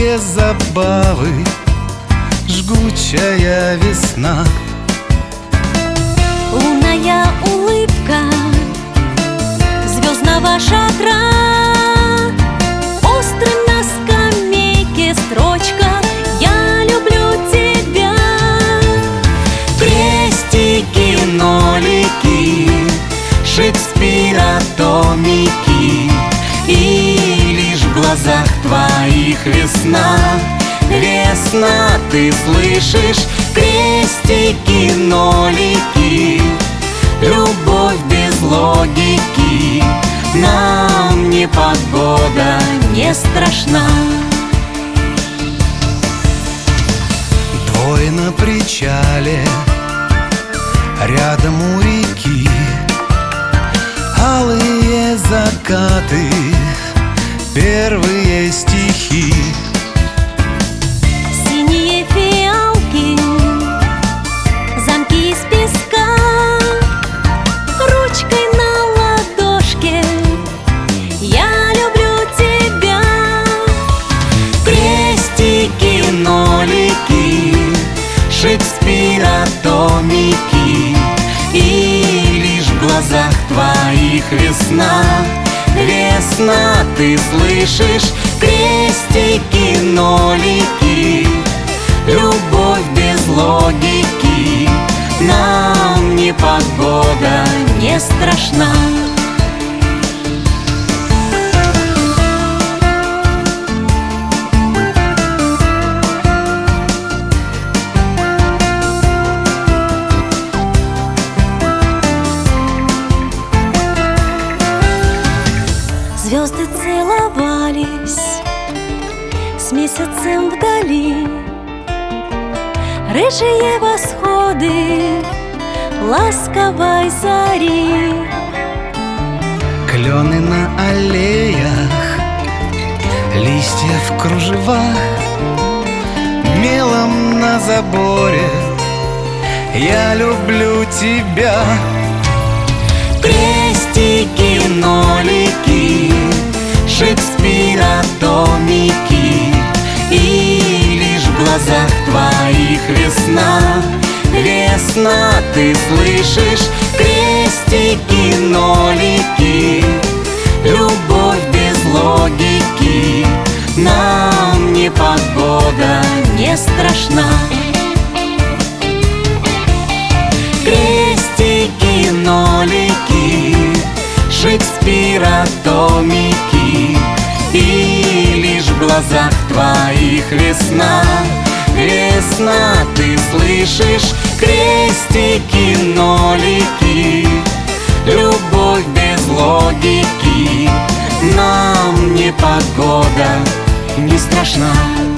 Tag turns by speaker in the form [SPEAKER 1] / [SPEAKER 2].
[SPEAKER 1] без забавы, жгучая весна.
[SPEAKER 2] Лунная улыбка звездного шатра, острым на скамейке строчка «Я люблю тебя».
[SPEAKER 1] Крестики, нолики, Шекспира томики, и лишь в глазах твоих весна. Весна, ты слышишь? Крестики, нолики, любовь без логики. Нам непогода не страшна. Двое на причале, рядом у реки, алые закаты, первые стихи.
[SPEAKER 2] Синие фиалки, замки из песка, ручкой на ладошке «Я люблю тебя».
[SPEAKER 1] Крестики, нолики, Шекспира томики, и лишь в глазах твоих весна. Весна, ты слышишь? Крестики, нолики, любовь без логики. Нам непогода не страшна.
[SPEAKER 2] Звезды целовались с месяцем вдали, рыжие восходы ласковой зари.
[SPEAKER 1] Клены на аллеях, листья в кружевах, мелом на заборе «Я люблю тебя». Крестики, нолики, Шекспира томики, и лишь в глазах твоих весна. Весна, ты слышишь? Крестики, нолики, любовь без логики. Нам непогода не страшна. Крестики, нолики, Шекспира томики, и лишь в глазах твоих весна. Весна, ты слышишь? Крестики, нолики, любовь без логики. Нам непогода не страшна.